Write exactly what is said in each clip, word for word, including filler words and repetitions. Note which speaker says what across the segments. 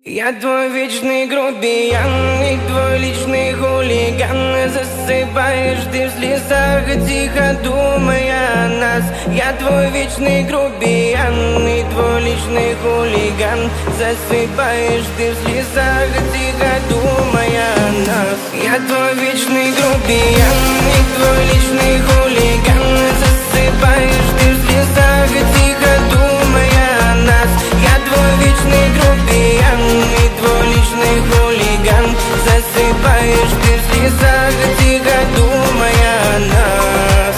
Speaker 1: Я твой вечный грубиян и твой личный хулиган. Засыпаешь ты в слезах, тихо думая о нас. Я твой вечный грубиян и твой личный хулиган. Засыпаешь ты в слезах, тихо думая о нас. Я твой вечный грубиян и твой личный хулиган. Засыпаешь ты в слезах, тихо думая о нас. Я твой вечный грубиян и твой личный хулиган. Засыпаешь ты в слезах, тихо думая о нас.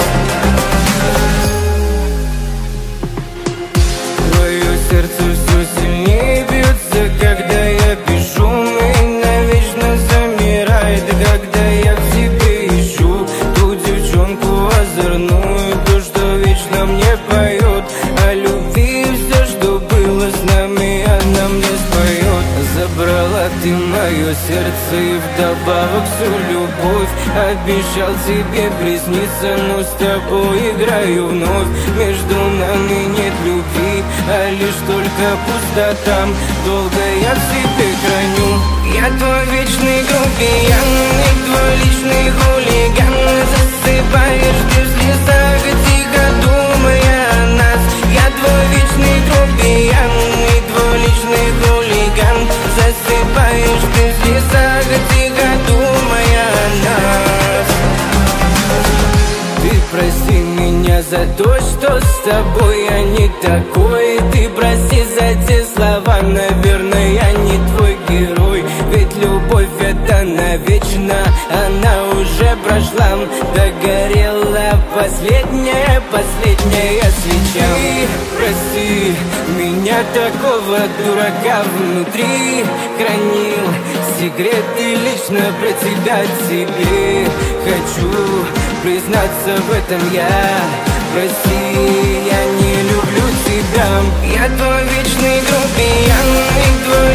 Speaker 1: Твое сердце все сильнее бьется, когда я пишу, и навечно замирает, когда я в тебе ищу ту девчонку озорную, ту, что вечно мне поет о любви. Все, что было с нами, она мне споет. Забрала ты мое сердце и вдобавок всю любовь. Обещал тебе присниться, но с тобой играю вновь. Между нами нет любви, а лишь только пустота. Долго я в себе храню. Я твой вечный грубиян и твой личный хулиган. Засыпаешь ты в слезах, тихо думая о нас. Я твой вечный грубиян и твой личный хулиган. Засыпаешь ты в слезах, тихо думая о нас. Ты прости меня за то, что с тобой я не такой. Ты прости за те слова, наверное, я не твой герой. Ведь любовь это навечно, она уже прошла. Догорела последняя, последняя свеча. Ты прости меня, такого дурака внутри хранил секреты лично про тебя тебе. Хочу признаться в этом я. Прости, я не люблю тебя. Я твой вечный грубиян и твой